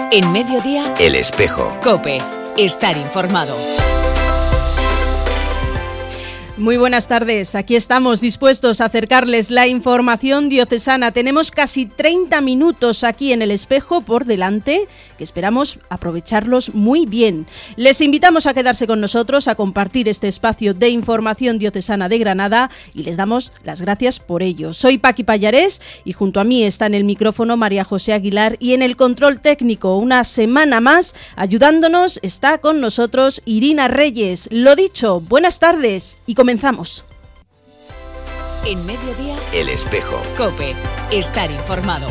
En Mediodía, El Espejo. COPE. Estar informado. Muy buenas tardes, aquí estamos dispuestos a acercarles la información diocesana. Tenemos casi 30 minutos aquí en El Espejo por delante, que esperamos aprovecharlos muy bien. Les invitamos a quedarse con nosotros, a compartir este espacio de información diocesana de Granada y les damos las gracias por ello. Soy Paqui Pallarés y junto a mí está en el micrófono María José Aguilar y en el control técnico, una semana más, ayudándonos, está con nosotros Irina Reyes. Lo dicho, buenas tardes y comenzamos. En Mediodía, El Espejo. COPE. Estar informado.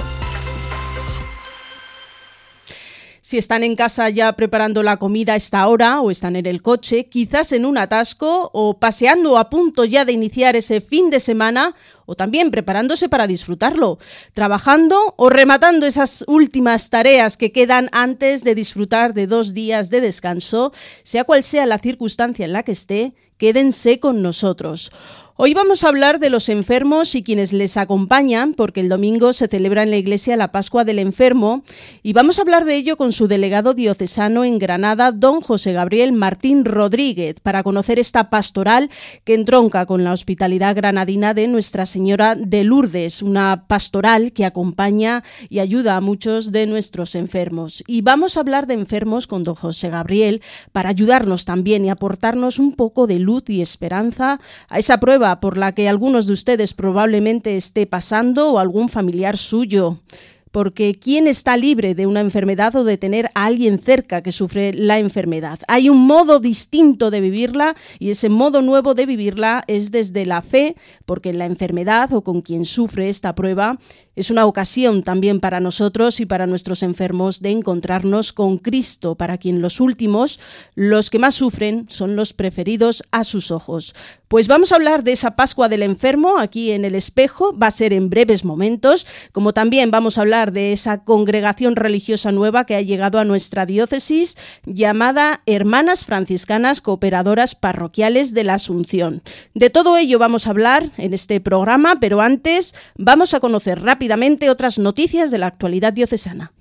Si están en casa ya preparando la comida a esta hora o están en el coche, quizás en un atasco o paseando a punto ya de iniciar ese fin de semana o también preparándose para disfrutarlo, trabajando o rematando esas últimas tareas que quedan antes de disfrutar de 2 días de descanso, sea cual sea la circunstancia en la que esté, quédense con nosotros. Hoy vamos a hablar de los enfermos y quienes les acompañan, porque el domingo se celebra en la Iglesia la Pascua del Enfermo, y vamos a hablar de ello con su delegado diocesano en Granada, don José Gabriel Martín Rodríguez, para conocer esta pastoral que entronca con la hospitalidad granadina de Nuestra Señora de Lourdes, una pastoral que acompaña y ayuda a muchos de nuestros enfermos. Y vamos a hablar de enfermos con don José Gabriel para ayudarnos también y aportarnos un poco de luz y esperanza a esa prueba por la que algunos de ustedes probablemente esté pasando o algún familiar suyo. Porque ¿quién está libre de una enfermedad o de tener a alguien cerca que sufre la enfermedad? Hay un modo distinto de vivirla y ese modo nuevo de vivirla es desde la fe, porque la enfermedad o con quien sufre esta prueba es una ocasión también para nosotros y para nuestros enfermos de encontrarnos con Cristo, para quien los últimos, los que más sufren, son los preferidos a sus ojos. Pues vamos a hablar de esa Pascua del Enfermo aquí en El Espejo, va a ser en breves momentos, como también vamos a hablar de esa congregación religiosa nueva que ha llegado a nuestra diócesis, llamada Hermanas Franciscanas Cooperadoras Parroquiales de la Asunción. De todo ello vamos a hablar en este programa, pero antes vamos a conocer rápidamente otras noticias de la actualidad diocesana.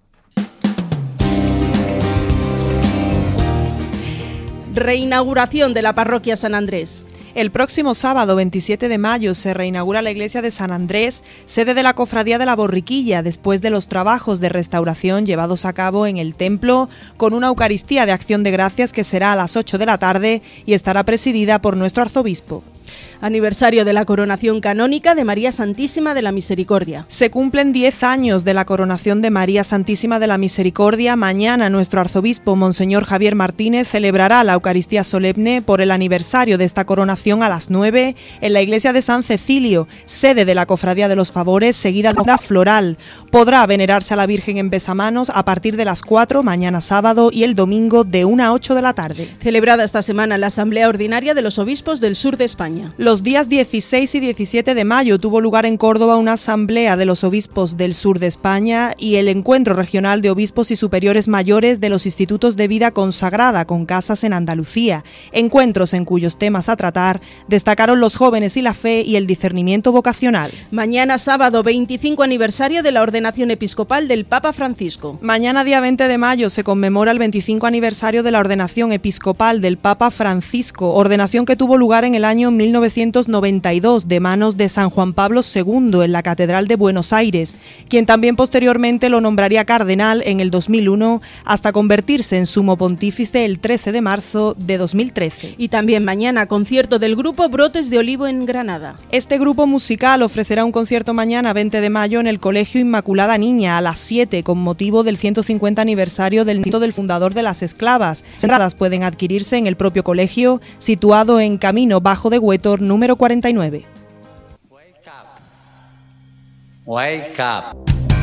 Reinauguración de la parroquia San Andrés. El próximo sábado 27 de mayo se reinaugura la iglesia de San Andrés, sede de la Cofradía de la Borriquilla, después de los trabajos de restauración llevados a cabo en el templo, con una Eucaristía de Acción de Gracias que será a las 8 de la tarde y estará presidida por nuestro arzobispo. Aniversario de la coronación canónica de María Santísima de la Misericordia. Se cumplen 10 años de la coronación de María Santísima de la Misericordia. Mañana nuestro arzobispo, Monseñor Javier Martínez, celebrará la Eucaristía solemne por el aniversario de esta coronación a las 9 en la iglesia de San Cecilio, sede de la Cofradía de los Favores, seguida de una floral. Podrá venerarse a la Virgen en besamanos a partir de las 4, mañana sábado, y el domingo de 1 a 8 de la tarde. Celebrada esta semana la Asamblea Ordinaria de los Obispos del Sur de España. Los días 16 y 17 de mayo tuvo lugar en Córdoba una asamblea de los obispos del sur de España y el encuentro regional de obispos y superiores mayores de los institutos de vida consagrada con casas en Andalucía, encuentros en cuyos temas a tratar destacaron los jóvenes y la fe y el discernimiento vocacional. Mañana sábado 25 aniversario de la ordenación episcopal del Papa Francisco. Mañana día 20 de mayo se conmemora el 25 aniversario de la ordenación episcopal del Papa Francisco, ordenación que tuvo lugar en el año 1992 de manos de San Juan Pablo II en la Catedral de Buenos Aires, quien también posteriormente lo nombraría cardenal en el 2001 hasta convertirse en sumo pontífice el 13 de marzo de 2013. Y también mañana concierto del grupo Brotes de Olivo en Granada. Este grupo musical ofrecerá un concierto mañana 20 de mayo en el Colegio Inmaculada Niña a las 7 con motivo del 150 aniversario del mito del fundador de las esclavas. Las entradas pueden adquirirse en el propio colegio, situado en Camino Bajo de Huétor, número 49. Wake up. Wake up.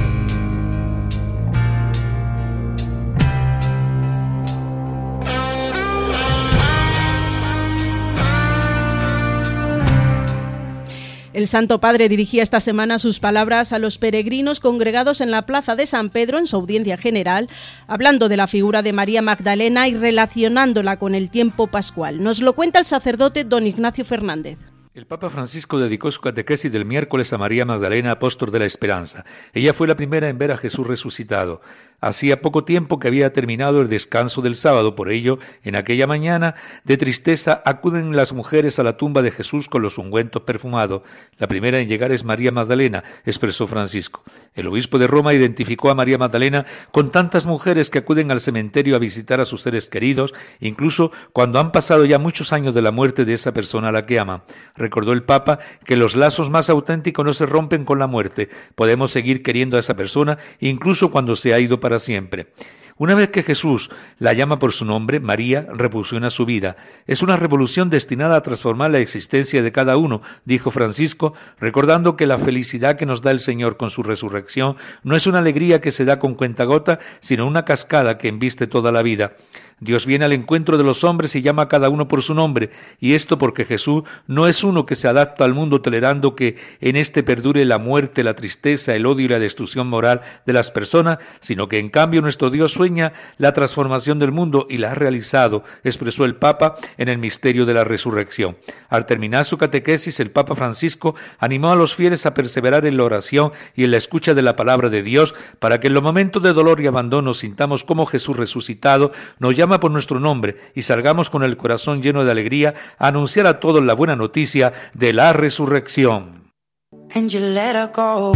El Santo Padre dirigía esta semana sus palabras a los peregrinos congregados en la Plaza de San Pedro en su audiencia general, hablando de la figura de María Magdalena y relacionándola con el tiempo pascual. Nos lo cuenta el sacerdote don Ignacio Fernández. El Papa Francisco dedicó su catequesis del miércoles a María Magdalena, apóstol de la esperanza. Ella fue la primera en ver a Jesús resucitado. Hacía poco tiempo que había terminado el descanso del sábado, por ello, en aquella mañana de tristeza acuden las mujeres a la tumba de Jesús con los ungüentos perfumados. La primera en llegar es María Magdalena, expresó Francisco. El obispo de Roma identificó a María Magdalena con tantas mujeres que acuden al cementerio a visitar a sus seres queridos, incluso cuando han pasado ya muchos años de la muerte de esa persona a la que aman. Recordó el Papa que los lazos más auténticos no se rompen con la muerte. Podemos seguir queriendo a esa persona incluso cuando se ha ido para siempre. Una vez que Jesús la llama por su nombre, María revoluciona su vida. Es una revolución destinada a transformar la existencia de cada uno, dijo Francisco, recordando que la felicidad que nos da el Señor con su resurrección no es una alegría que se da con cuentagota, sino una cascada que embiste toda la vida. Dios viene al encuentro de los hombres y llama a cada uno por su nombre, y esto porque Jesús no es uno que se adapta al mundo tolerando que en este perdure la muerte, la tristeza, el odio y la destrucción moral de las personas, sino que en cambio nuestro Dios sueña la transformación del mundo y la ha realizado, expresó el Papa en el misterio de la resurrección. Al terminar su catequesis, el Papa Francisco animó a los fieles a perseverar en la oración y en la escucha de la palabra de Dios, para que en los momentos de dolor y abandono sintamos como Jesús resucitado nos llama por nuestro nombre y salgamos con el corazón lleno de alegría a anunciar a todos la buena noticia de la resurrección. And you let her go.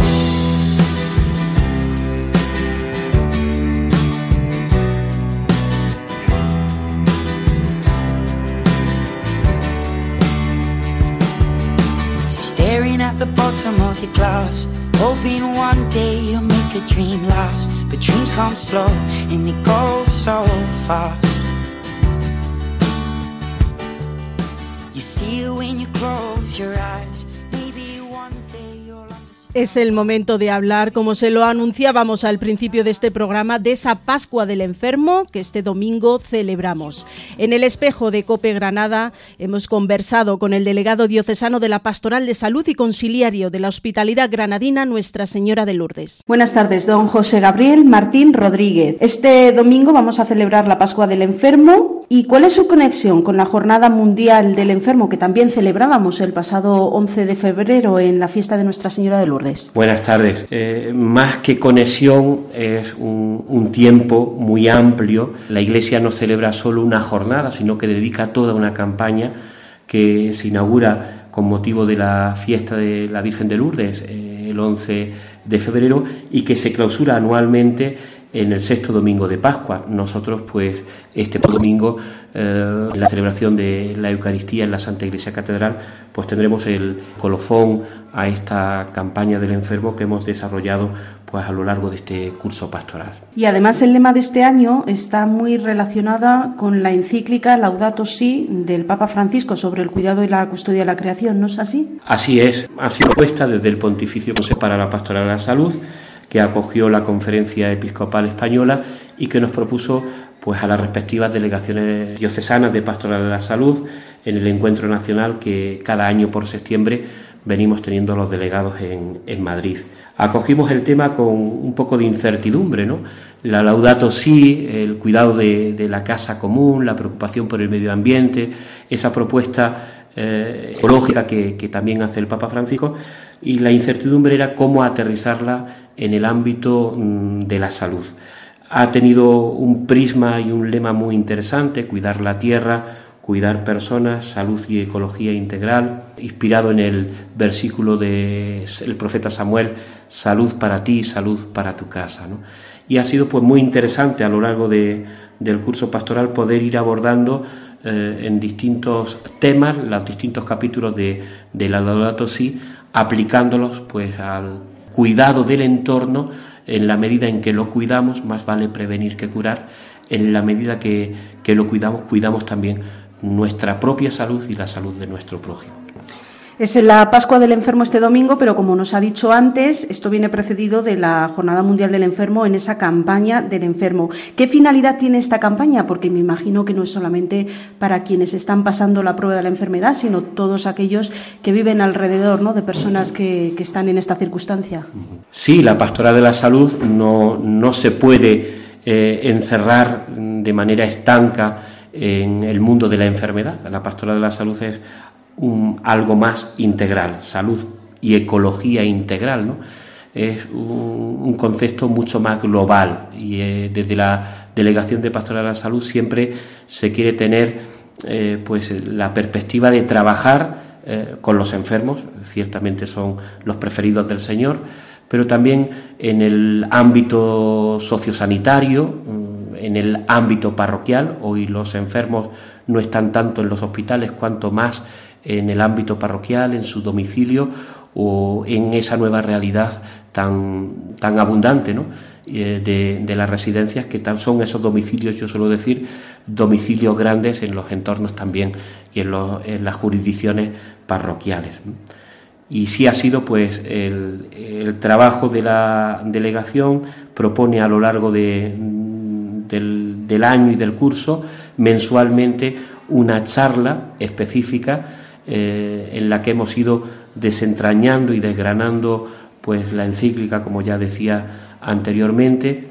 Staring at the bottom of your glass, hoping one day you'll make a dream last. But dreams come slow and they go so fast. You see it when you close your eyes. Maybe one day you'll understand. Es el momento de hablar, como se lo anunciábamos al principio de este programa, de esa Pascua del Enfermo que este domingo celebramos. En el espejo de COPE Granada hemos conversado con el delegado diocesano de la Pastoral de Salud y conciliario de la Hospitalidad Granadina, Nuestra Señora de Lourdes. Buenas tardes, don José Gabriel Martín Rodríguez. Este domingo vamos a celebrar la Pascua del Enfermo. ¿Y cuál es su conexión con la Jornada Mundial del Enfermo, que también celebrábamos el pasado 11 de febrero en la fiesta de Nuestra Señora de Lourdes? Buenas tardes. Más que conexión, es un tiempo muy amplio. La Iglesia no celebra solo una jornada, sino que dedica toda una campaña que se inaugura con motivo de la fiesta de la Virgen de Lourdes, el 11 de febrero, y que se clausura anualmente en el sexto domingo de Pascua. Nosotros, pues, este domingo, en la celebración de la Eucaristía en la Santa Iglesia Catedral, pues tendremos el colofón a esta campaña del enfermo que hemos desarrollado, pues, a lo largo de este curso pastoral. Y además el lema de este año está muy relacionada con la encíclica Laudato Si del Papa Francisco sobre el cuidado y la custodia de la creación, ¿no es así? Así es, ha sido propuesta desde el Pontificio Consejo para la Pastoral de la Salud, que acogió la Conferencia Episcopal Española y que nos propuso, pues, a las respectivas delegaciones diocesanas de Pastoral de la Salud en el encuentro nacional que cada año por septiembre venimos teniendo los delegados en Madrid. Acogimos el tema con un poco de incertidumbre, ¿no? La Laudato Si, el cuidado de la casa común, la preocupación por el medio ambiente, esa propuesta ecológica que también hace el Papa Francisco, y la incertidumbre era cómo aterrizarla en el ámbito de la salud. Ha tenido un prisma y un lema muy interesante: cuidar la tierra, cuidar personas, salud y ecología integral, inspirado en el versículo del profeta Samuel: salud para ti, salud para tu casa, ¿no? Y ha sido, pues, muy interesante a lo largo del curso pastoral poder ir abordando en distintos temas los distintos capítulos de la Laudato Si, aplicándolos, pues, al cuidado del entorno. En la medida en que lo cuidamos, más vale prevenir que curar. En la medida que lo cuidamos también nuestra propia salud y la salud de nuestro prójimo. Es la Pascua del Enfermo este domingo, pero como nos ha dicho antes, esto viene precedido de la Jornada Mundial del Enfermo, en esa campaña del enfermo. ¿Qué finalidad tiene esta campaña? Porque me imagino que no es solamente para quienes están pasando la prueba de la enfermedad, sino todos aquellos que viven alrededor, ¿no?, de personas que están en esta circunstancia. Sí, la Pastoral de la Salud no se puede encerrar de manera estanca en el mundo de la enfermedad. La Pastoral de la Salud es algo más integral, salud y ecología integral, ¿no? es un concepto mucho más global y desde la Delegación de Pastoral de la Salud siempre se quiere tener pues la perspectiva de trabajar con los enfermos, ciertamente son los preferidos del Señor, pero también en el ámbito sociosanitario, en el ámbito parroquial. Hoy los enfermos no están tanto en los hospitales cuanto más en el ámbito parroquial, en su domicilio o en esa nueva realidad tan abundante, ¿no?, de las residencias, que son esos domicilios, yo suelo decir, domicilios grandes en los entornos también y en las jurisdicciones parroquiales. Y sí ha sido pues el trabajo de la delegación. Propone a lo largo del año y del curso mensualmente una charla específica en la que hemos ido desentrañando y desgranando pues la encíclica, como ya decía anteriormente.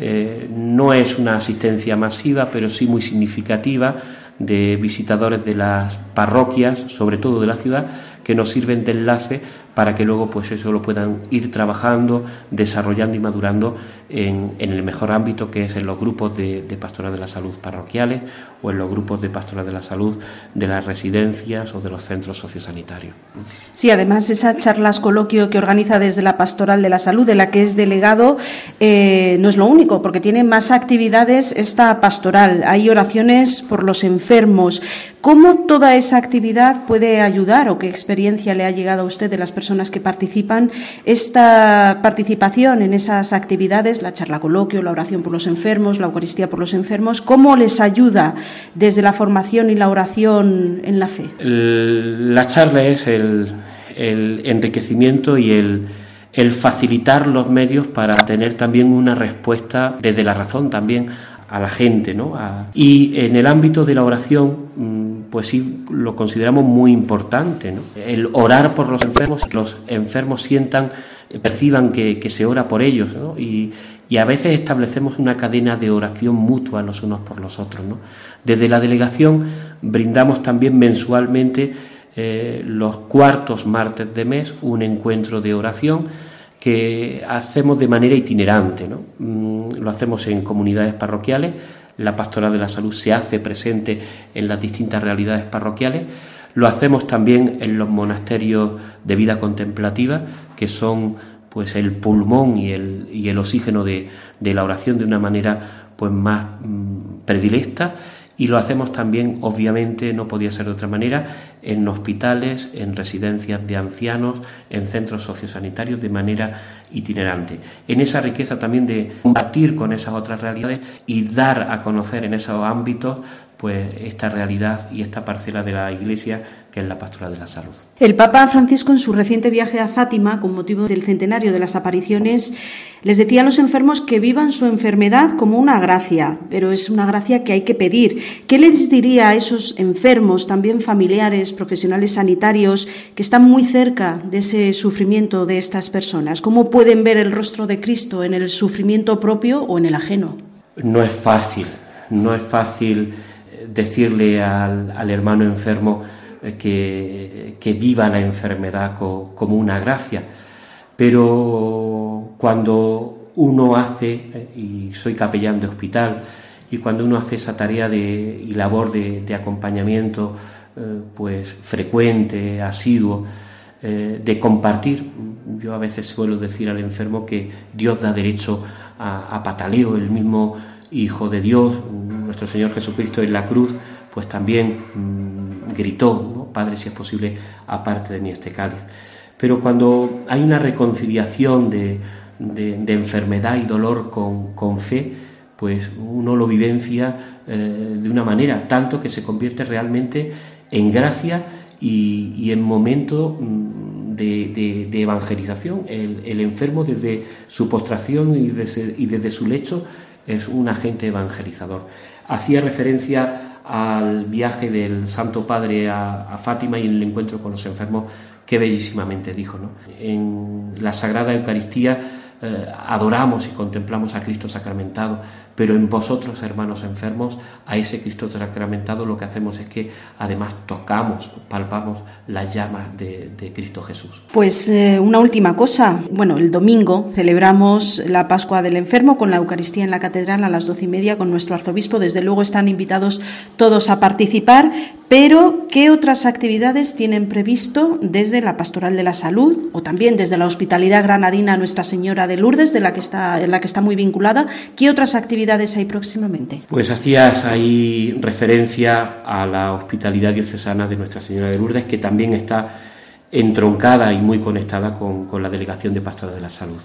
No es una asistencia masiva, pero sí muy significativa, de visitadores de las parroquias, sobre todo de la ciudad, que nos sirven de enlace para que luego pues eso lo puedan ir trabajando, desarrollando y madurando en el mejor ámbito, que es en los grupos de pastoral de la salud parroquiales o en los grupos de pastoral de la salud de las residencias o de los centros sociosanitarios. Sí, además esas charlas coloquio que organiza desde la Pastoral de la Salud, de la que es delegado, no es lo único, porque tiene más actividades esta pastoral. Hay oraciones por los enfermos. ¿Cómo toda esa actividad puede ayudar, o qué experiencia le ha llegado a usted de las personas que participan, esta participación en esas actividades, la charla coloquio, la oración por los enfermos, la Eucaristía por los enfermos? ¿Cómo les ayuda desde la formación y la oración en la fe? La charla es el enriquecimiento y el facilitar los medios para tener también una respuesta desde la razón también a la gente, ¿no? Y en el ámbito de la oración, pues sí lo consideramos muy importante, ¿no? El orar por los enfermos, que los enfermos sientan, perciban que se ora por ellos, ¿no? Y a veces establecemos una cadena de oración mutua los unos por los otros, ¿no? Desde la delegación brindamos también mensualmente los cuartos martes de mes un encuentro de oración que hacemos de manera itinerante, ¿no? Lo hacemos en comunidades parroquiales. La Pastoral de la Salud se hace presente en las distintas realidades parroquiales. Lo hacemos también en los monasterios de vida contemplativa, que son pues el pulmón y el oxígeno de la oración de una manera pues más predilecta. Y lo hacemos también, obviamente, no podía ser de otra manera, en hospitales, en residencias de ancianos, en centros sociosanitarios, de manera itinerante. En esa riqueza también de compartir con esas otras realidades y dar a conocer en esos ámbitos pues esta realidad y esta parcela de la Iglesia que es la Pastoral de la Salud. El Papa Francisco, en su reciente viaje a Fátima, con motivo del centenario de las apariciones, les decía a los enfermos que vivan su enfermedad como una gracia, pero es una gracia que hay que pedir. ¿Qué les diría a esos enfermos, también familiares, profesionales sanitarios, que están muy cerca de ese sufrimiento de estas personas? ¿Cómo pueden ver el rostro de Cristo en el sufrimiento propio o en el ajeno? No es fácil decirle al hermano enfermo que viva la enfermedad como una gracia, pero cuando uno hace, y soy capellán de hospital, y cuando uno hace esa tarea y labor de acompañamiento pues frecuente, asiduo, de compartir, yo a veces suelo decir al enfermo que Dios da derecho a pataleo. El mismo Hijo de Dios, nuestro Señor Jesucristo en la cruz, pues también gritó, ¿no? Padre, si es posible, aparte de mí este cáliz. Pero cuando hay una reconciliación de enfermedad y dolor con fe, pues uno lo vivencia de una manera, tanto que se convierte realmente en gracia y en momento de evangelización. El enfermo, desde su postración y desde su lecho, es un agente evangelizador. Hacía referencia al viaje del Santo Padre a Fátima y en el encuentro con los enfermos, que bellísimamente dijo, ¿no? En la Sagrada Eucaristía adoramos y contemplamos a Cristo sacramentado, pero en vosotros, hermanos enfermos, a ese Cristo sacramentado lo que hacemos es que además tocamos, palpamos las llamas de Cristo Jesús. Pues una última cosa. Bueno, el domingo celebramos la Pascua del Enfermo con la Eucaristía en la Catedral a las 12:30 con nuestro arzobispo. Desde luego están invitados todos a participar, pero ¿qué otras actividades tienen previsto desde la Pastoral de la Salud o también desde la Hospitalidad Granadina Nuestra Señora de Lourdes, en la que está muy vinculada? ¿Qué otras actividades hay próximamente? Pues hacías ahí referencia a la Hospitalidad Diocesana de Nuestra Señora de Lourdes, que también está entroncada y muy conectada con la Delegación de Pastoral de la Salud.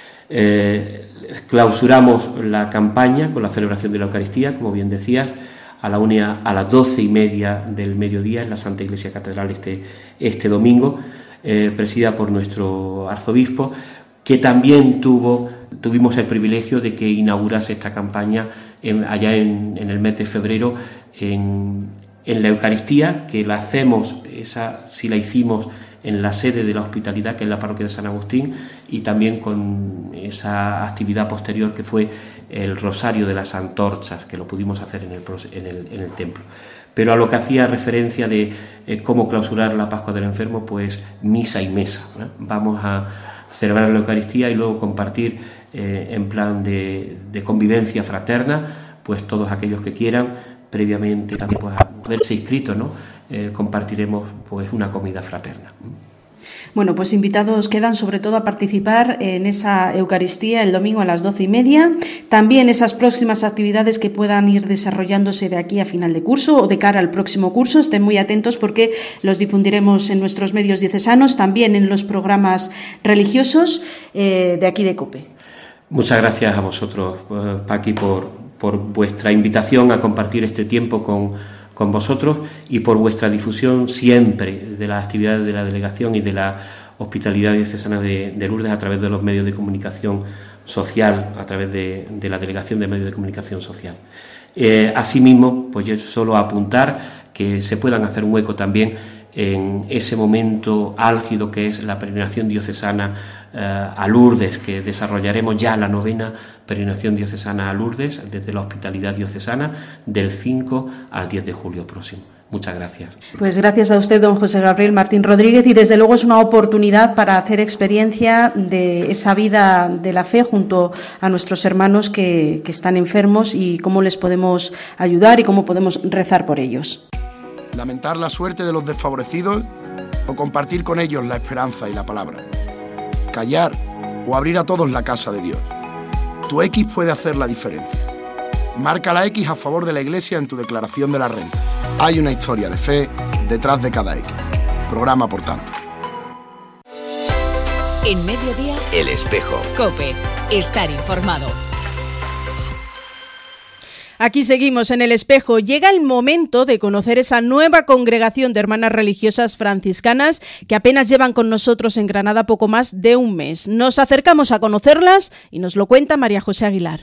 Clausuramos la campaña con la celebración de la Eucaristía, como bien decías, a las 12:30 del mediodía en la Santa Iglesia Catedral este domingo, presidida por nuestro arzobispo, que también tuvimos el privilegio de que inaugurase esta campaña allá en el mes de febrero en la Eucaristía, que la hacemos, sí la hicimos en la sede de la Hospitalidad, que es la parroquia de San Agustín, y también con esa actividad posterior que fue el Rosario de las Antorchas, que lo pudimos hacer en el templo. Pero a lo que hacía referencia de cómo clausurar la Pascua del Enfermo, pues misa y mesa, ¿no? Vamos a celebrar la Eucaristía y luego compartir en plan de convivencia fraterna, pues todos aquellos que quieran, previamente también pues haberse inscrito, ¿no? Compartiremos pues una comida fraterna. Bueno, pues invitados quedan sobre todo a participar en esa Eucaristía el domingo a las 12:30. También esas próximas actividades que puedan ir desarrollándose de aquí a final de curso o de cara al próximo curso. Estén muy atentos porque los difundiremos en nuestros medios diocesanos, también en los programas religiosos de aquí de COPE. Muchas gracias a vosotros, Paqui, por vuestra invitación a compartir este tiempo con vosotros y por vuestra difusión siempre de las actividades de la delegación y de la Hospitalidad Diocesana de Lourdes a través de los medios de comunicación social, a través de la Delegación de Medios de Comunicación Social. Asimismo, pues yo solo apuntar que se puedan hacer un hueco también en ese momento álgido que es la peregrinación diocesana a Lourdes, que desarrollaremos ya la 9ª peregrinación diocesana a Lourdes desde la Hospitalidad Diocesana del 5 al 10 de julio próximo. Muchas gracias. Pues gracias a usted, don José Gabriel Martín Rodríguez, y desde luego es una oportunidad para hacer experiencia de esa vida de la fe junto a nuestros hermanos que están enfermos y cómo les podemos ayudar y cómo podemos rezar por ellos. Lamentar la suerte de los desfavorecidos o compartir con ellos la esperanza y la palabra. Callar o abrir a todos la casa de Dios. Tu X puede hacer la diferencia. Marca la X a favor de la Iglesia en tu declaración de la renta. Hay una historia de fe detrás de cada X. Programa por tanto. En Mediodía, El Espejo. COPE. Estar informado. Aquí seguimos en El Espejo. Llega el momento de conocer esa nueva congregación de hermanas religiosas franciscanas que apenas llevan con nosotros en Granada poco más de un mes. Nos acercamos a conocerlas y nos lo cuenta María José Aguilar.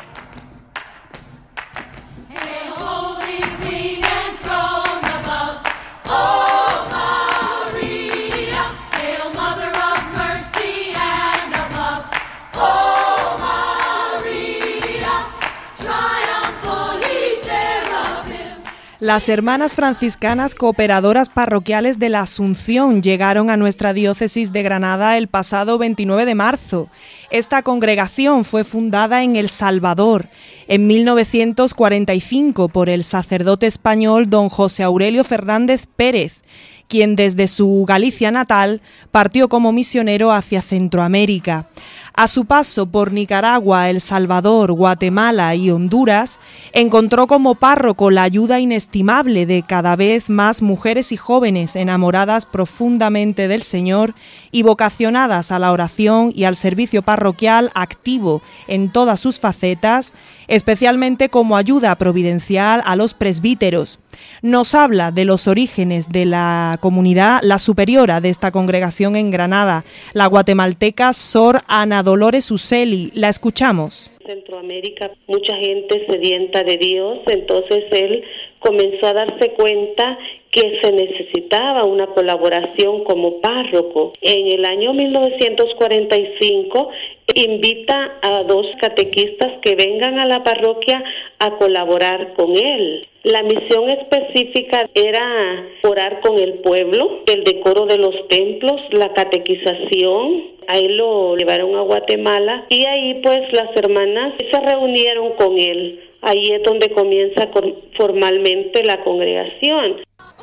Las hermanas franciscanas cooperadoras parroquiales de la Asunción llegaron a nuestra diócesis de Granada el pasado 29 de marzo. Esta congregación fue fundada en El Salvador en 1945 por el sacerdote español don José Aurelio Fernández Pérez, quien desde su Galicia natal partió como misionero hacia Centroamérica. A su paso por Nicaragua, El Salvador, Guatemala y Honduras, encontró como párroco la ayuda inestimable de cada vez más mujeres y jóvenes enamoradas profundamente del Señor y vocacionadas a la oración y al servicio parroquial activo en todas sus facetas, especialmente como ayuda providencial a los presbíteros. Nos habla de los orígenes de la comunidad, la superiora de esta congregación en Granada, la guatemalteca Sor Ana Dolores Useli. La escuchamos. Centroamérica, mucha gente sedienta de Dios, entonces él comenzó a darse cuenta que se necesitaba una colaboración como párroco. En el año 1945, invita a 2 catequistas que vengan a la parroquia a colaborar con él. La misión específica era orar con el pueblo, el decoro de los templos, la catequización. Ahí lo llevaron a Guatemala y ahí pues las hermanas se reunieron con él. Ahí es donde comienza formalmente la congregación.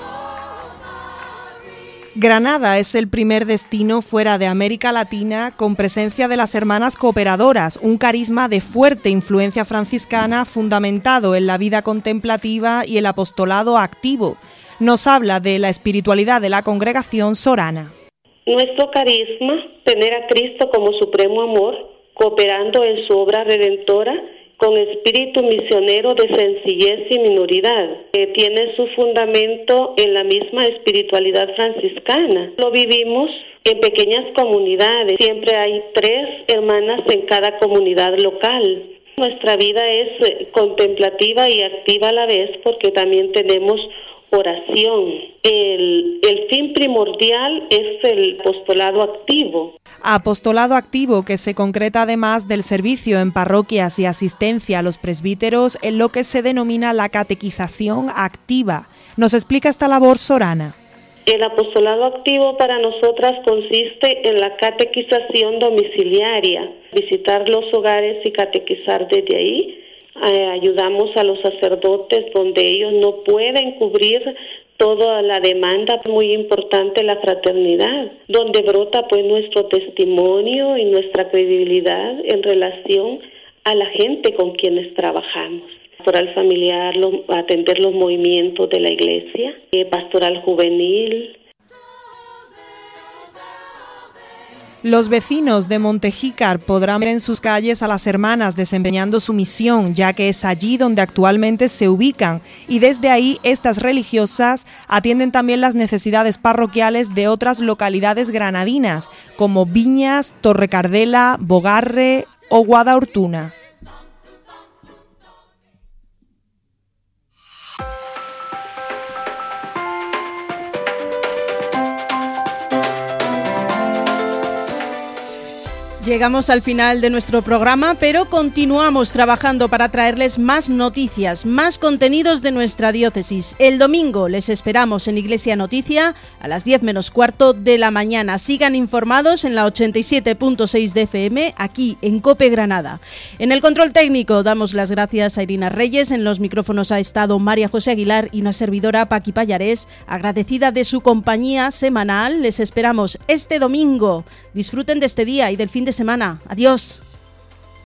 Granada es el primer destino fuera de América Latina con presencia de las Hermanas Cooperadoras, un carisma de fuerte influencia franciscana fundamentado en la vida contemplativa y el apostolado activo. Nos habla de la espiritualidad de la congregación Sorana. Nuestro carisma, tener a Cristo como supremo amor, cooperando en su obra redentora, con espíritu misionero de sencillez y minoridad, que tiene su fundamento en la misma espiritualidad franciscana. Lo vivimos en pequeñas comunidades, siempre hay 3 hermanas en cada comunidad local. Nuestra vida es contemplativa y activa a la vez porque también tenemos oración. El fin primordial es el apostolado activo. Apostolado activo que se concreta además del servicio en parroquias y asistencia a los presbíteros en lo que se denomina la catequización activa. Nos explica esta labor Sorana. El apostolado activo para nosotras consiste en la catequización domiciliaria, visitar los hogares y catequizar desde ahí. Ayudamos a los sacerdotes donde ellos no pueden cubrir toda la demanda, muy importante la fraternidad, donde brota pues nuestro testimonio y nuestra credibilidad en relación a la gente con quienes trabajamos. Pastoral familiar, atender los movimientos de la iglesia, pastoral juvenil. Los vecinos de Montejícar podrán ver en sus calles a las hermanas desempeñando su misión, ya que es allí donde actualmente se ubican, y desde ahí estas religiosas atienden también las necesidades parroquiales de otras localidades granadinas, como Viñas, Torrecardela, Bogarre o Guadaortuna. Llegamos al final de nuestro programa, pero continuamos trabajando para traerles más noticias, más contenidos de nuestra diócesis. El domingo les esperamos en Iglesia Noticia a las 10 menos cuarto de la mañana. Sigan informados en la 87.6 de FM, aquí en COPE Granada. En el control técnico damos las gracias a Irina Reyes, en los micrófonos ha estado María José Aguilar y una servidora Paqui Pallarés, agradecida de su compañía semanal. Les esperamos este domingo. Disfruten de este día y del fin de semana. Adiós.